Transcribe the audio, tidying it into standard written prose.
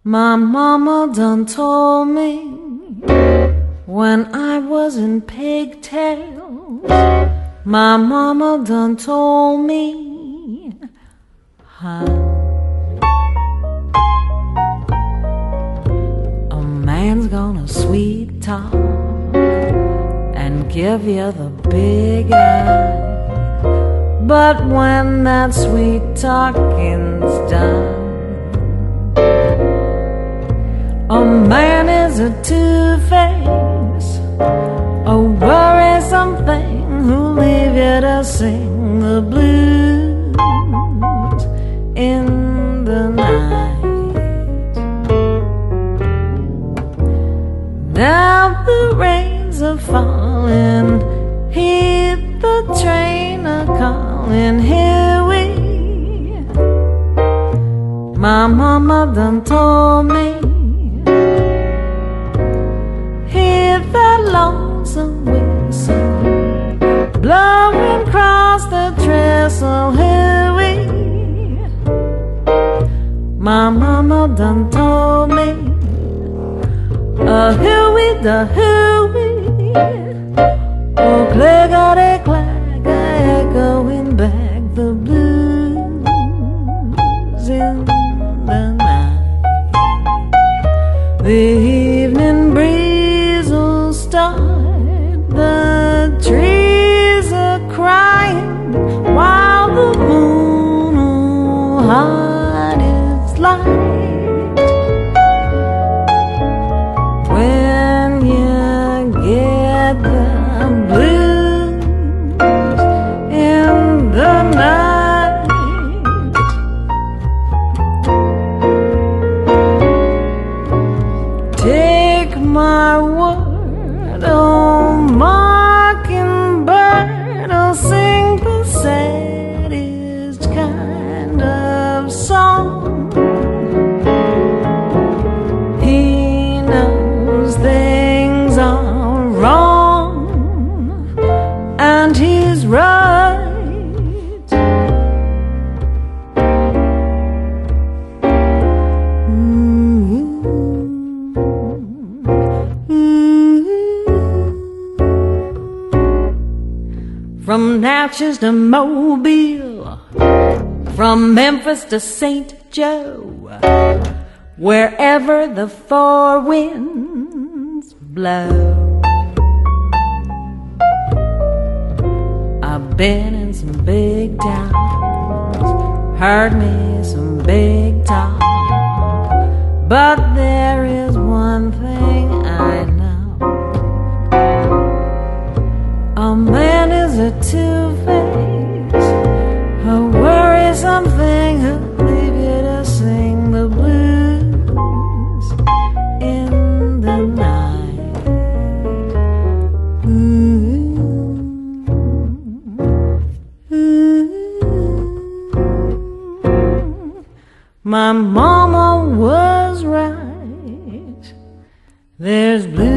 My mama done told me when I was in pigtails. My mama done told me, huh, a man's gonna sweet talk and give you the big eye, but when that sweet talking's done, a man is a two-face, a worrisome thing who'll leave you to sing the blues in the night. Now the rains are falling, heed the train a-calling, here we. My mama done told me, that lonesome whistle blowing across the trestle, here we. My mama done told me, here we, the here we. Oh, clickety clack, echoing back the blues in the night. The evening breeze will start, the trees are crying, while the moon will hide its light. When you get the blues in the night, take my word, oh mockingbird, I'll sing the saddest kind of song. He knows things are wrong, and he's right. From Natchez to Mobile, from Memphis to St. Joe, wherever the four winds blow. I've been in some big towns, heard me some big talk, but there is one thing I know. A man is a two-face, a worrisome thing who'll leave you to sing the blues in the night. Ooh, ooh. My mama was right. There's blues